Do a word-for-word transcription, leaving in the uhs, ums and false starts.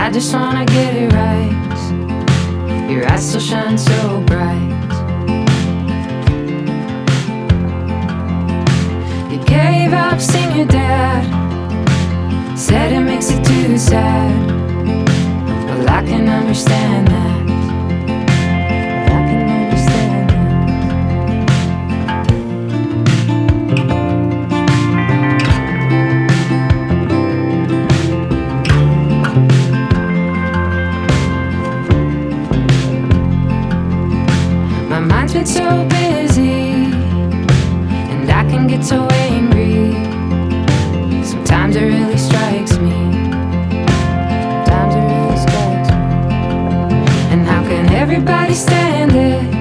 I just wanna get it right. Your eyes still shine so bright. You gave up seeing your dad, said it makes you too sad. Well, I can understand that. I can understand that. My mind's been so busy, and I can get so angry. Sometimes it really strikes me. Sometimes it really strikes me. And how can everybody stand it